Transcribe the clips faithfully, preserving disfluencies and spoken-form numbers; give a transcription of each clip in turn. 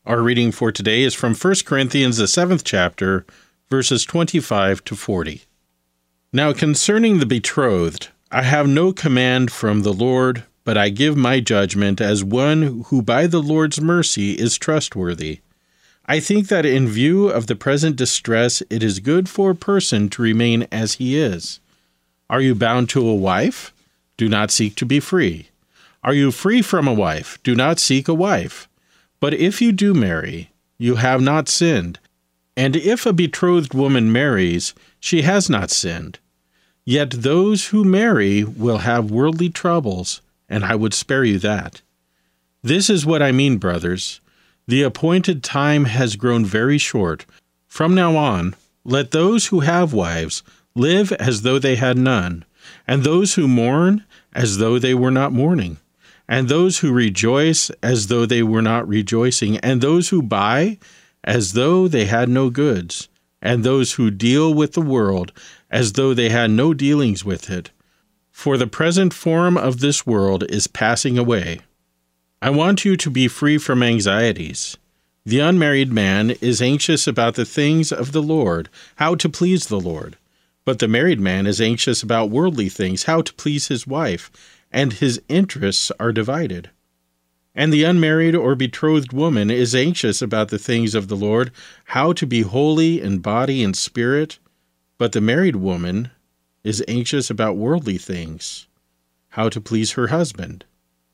Our reading for today is from First Corinthians, the seventh chapter, verses twenty-five to forty. Now concerning the betrothed, I have no command from the Lord, but I give my judgment as one who by the Lord's mercy is trustworthy. I think that in view of the present distress, it is good for a person to remain as he is. Are you bound to a wife? Do not seek to be free. Are you free from a wife? Do not seek a wife. But if you do marry, you have not sinned. And if a betrothed woman marries, she has not sinned. Yet those who marry will have worldly troubles, and I would spare you that. This is what I mean, brothers. The appointed time has grown very short. From now on, let those who have wives live as though they had none, and those who mourn as though they were not mourning, and those who rejoice as though they were not rejoicing, and those who buy as though they had no goods, and those who deal with the world as though they had no dealings with it. For the present form of this world is passing away. I want you to be free from anxieties. The unmarried man is anxious about the things of the Lord, how to please the Lord. But the married man is anxious about worldly things, how to please his wife, and his interests are divided. And the unmarried or betrothed woman is anxious about the things of the Lord, how to be holy in body and spirit. But the married woman is anxious about worldly things, how to please her husband.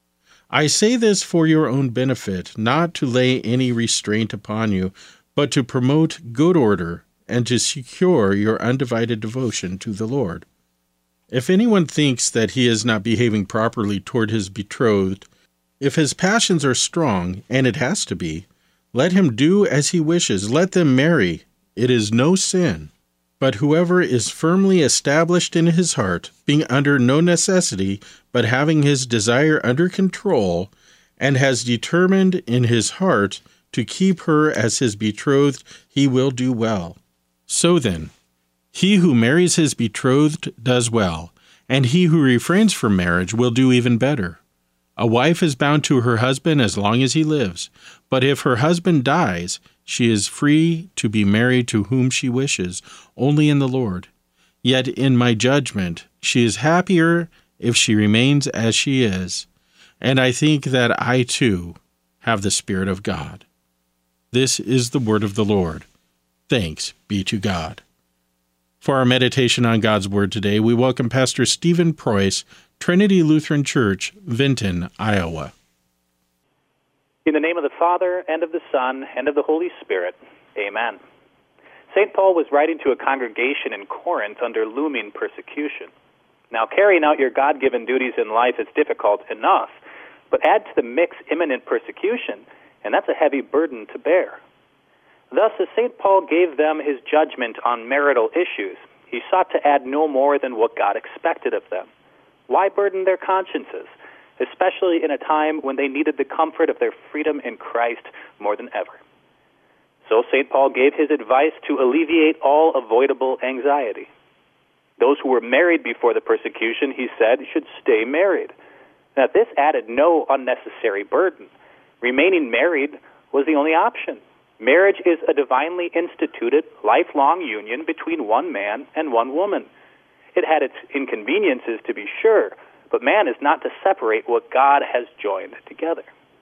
I say this for your own benefit, not to lay any restraint upon you, but to promote good order and to secure your undivided devotion to the Lord. If anyone thinks that he is not behaving properly toward his betrothed, if his passions are strong, and it has to be, let him do as he wishes. Let them marry. It is no sin. But whoever is firmly established in his heart, being under no necessity, but having his desire under control, and has determined in his heart to keep her as his betrothed, he will do well. So then, he who marries his betrothed does well, and he who refrains from marriage will do even better. A wife is bound to her husband as long as he lives, but if her husband dies, she is free to be married to whom she wishes, only in the Lord. Yet in my judgment, she is happier if she remains as she is, and I think that I too have the Spirit of God. This is the word of the Lord. Thanks be to God. For our meditation on God's Word today, we welcome Pastor Stephen Preuss, Trinity Lutheran Church, Vinton, Iowa. In the name of the Father, and of the Son, and of the Holy Spirit, amen. Saint Paul was writing to a congregation in Corinth under looming persecution. Now, carrying out your God-given duties in life is difficult enough, but add to the mix imminent persecution, and that's a heavy burden to bear. Thus, as Saint Paul gave them his judgment on marital issues, he sought to add no more than what God expected of them. Why burden their consciences, especially in a time when they needed the comfort of their freedom in Christ more than ever? So Saint Paul gave his advice to alleviate all avoidable anxiety. Those who were married before the persecution, he said, should stay married. Now, this added no unnecessary burden. Remaining married was the only option. Marriage is a divinely instituted, lifelong union between one man and one woman. It had its inconveniences, to be sure, but man is not to separate what God has joined together.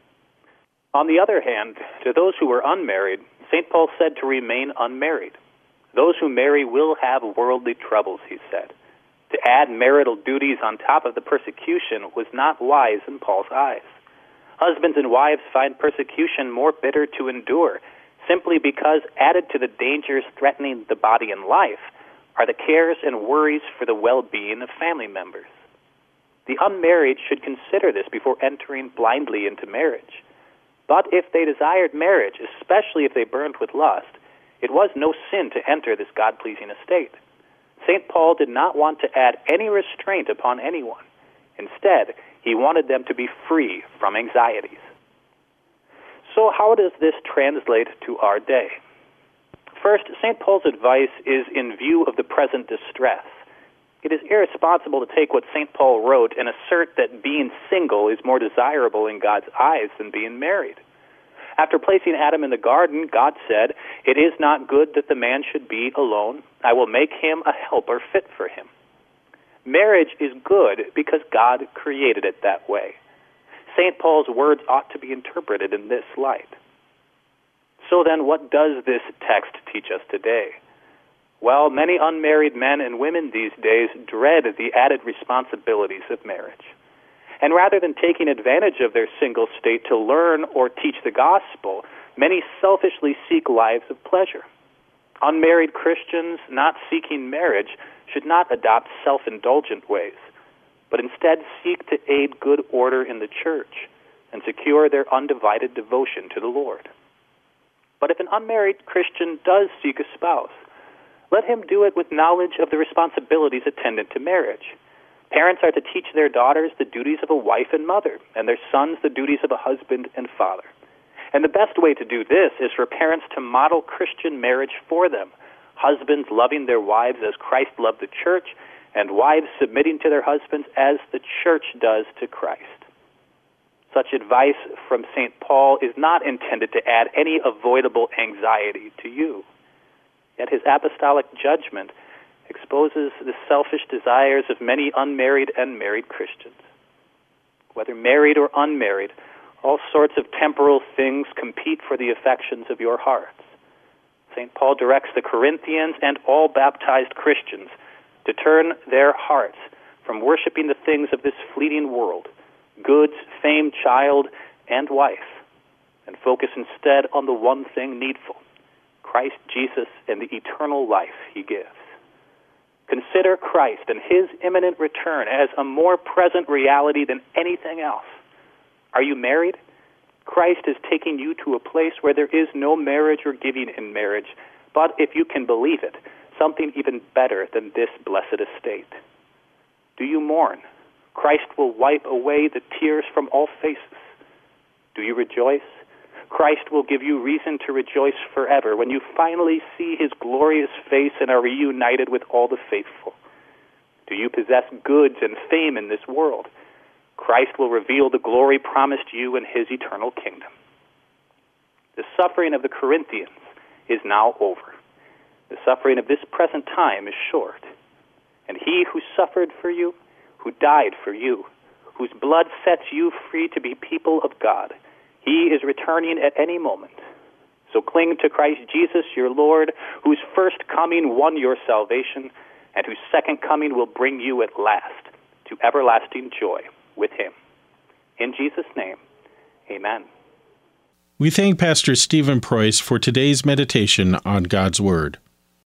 On the other hand, to those who were unmarried, Saint Paul said to remain unmarried. Those who marry will have worldly troubles, he said. To add marital duties on top of the persecution was not wise in Paul's eyes. Husbands and wives find persecution more bitter to endure, simply because added to the dangers threatening the body and life are the cares and worries for the well-being of family members. The unmarried should consider this before entering blindly into marriage. But if they desired marriage, especially if they burned with lust, it was no sin to enter this God-pleasing estate. Saint Paul did not want to add any restraint upon anyone. Instead, he wanted them to be free from anxieties. So how does this translate to our day? First, Saint Paul's advice is in view of the present distress. It is irresponsible to take what Saint Paul wrote and assert that being single is more desirable in God's eyes than being married. After placing Adam in the garden, God said, "It is not good that the man should be alone. I will make him a helper fit for him." Marriage is good because God created it that way. Saint Paul's words ought to be interpreted in this light. So then, what does this text teach us today? Well, many unmarried men and women these days dread the added responsibilities of marriage. And rather than taking advantage of their single state to learn or teach the gospel, many selfishly seek lives of pleasure. Unmarried Christians not seeking marriage should not adopt self-indulgent ways, but instead seek to aid good order in the church and secure their undivided devotion to the Lord. But if an unmarried Christian does seek a spouse, let him do it with knowledge of the responsibilities attendant to marriage. Parents are to teach their daughters the duties of a wife and mother, and their sons the duties of a husband and father. And the best way to do this is for parents to model Christian marriage for them, husbands loving their wives as Christ loved the church, and wives submitting to their husbands as the church does to Christ. Such advice from Saint Paul is not intended to add any avoidable anxiety to you. Yet his apostolic judgment exposes the selfish desires of many unmarried and married Christians. Whether married or unmarried, all sorts of temporal things compete for the affections of your hearts. Saint Paul directs the Corinthians and all baptized Christians to turn their hearts from worshiping the things of this fleeting world, goods, fame, child, and wife, and focus instead on the one thing needful, Christ Jesus and the eternal life he gives. Consider Christ and his imminent return as a more present reality than anything else. Are you married? Christ is taking you to a place where there is no marriage or giving in marriage, but if you can believe it, something even better than this blessed estate. Do you mourn? Christ will wipe away the tears from all faces. Do you rejoice? Christ will give you reason to rejoice forever when you finally see his glorious face and are reunited with all the faithful. Do you possess goods and fame in this world? Christ will reveal the glory promised you in his eternal kingdom. The suffering of the Corinthians is now over. The suffering of this present time is short. And he who suffered for you, who died for you, whose blood sets you free to be people of God, he is returning at any moment. So cling to Christ Jesus, your Lord, whose first coming won your salvation, and whose second coming will bring you at last to everlasting joy with him. In Jesus' name, amen. We thank Pastor Stephen Preuss for today's meditation on God's Word.